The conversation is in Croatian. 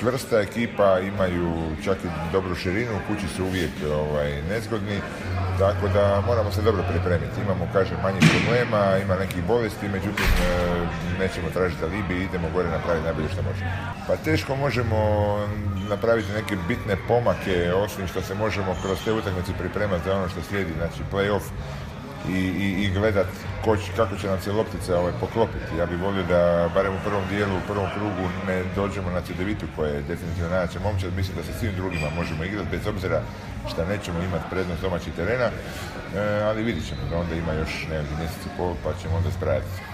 čvrsta ekipa, imaju čak i dobru širinu, u kući su uvijek nezgodni, tako da moramo se dobro pripremiti. Imamo, kažem, manje problema, ima nekih bolesti, međutim nećemo tražiti alibi, idemo gore napraviti najbolje što možemo. Pa teško možemo napraviti neke bitne pomake, osim što se možemo kroz te utakmice pripremati za ono što slijedi, znači play-off i gledat kako će nam se loptica poklopiti. Ja bih volio da barem u prvom dijelu, u prvom krugu ne dođemo na Cedevitu koja je definitivno najjača momčad. Mislim da sa svim drugima možemo igrati bez obzira što nećemo imati prednost domaćih terena, ali vidit ćemo da onda ima još nekakvih mjesec i pol pa ćemo onda spraviti.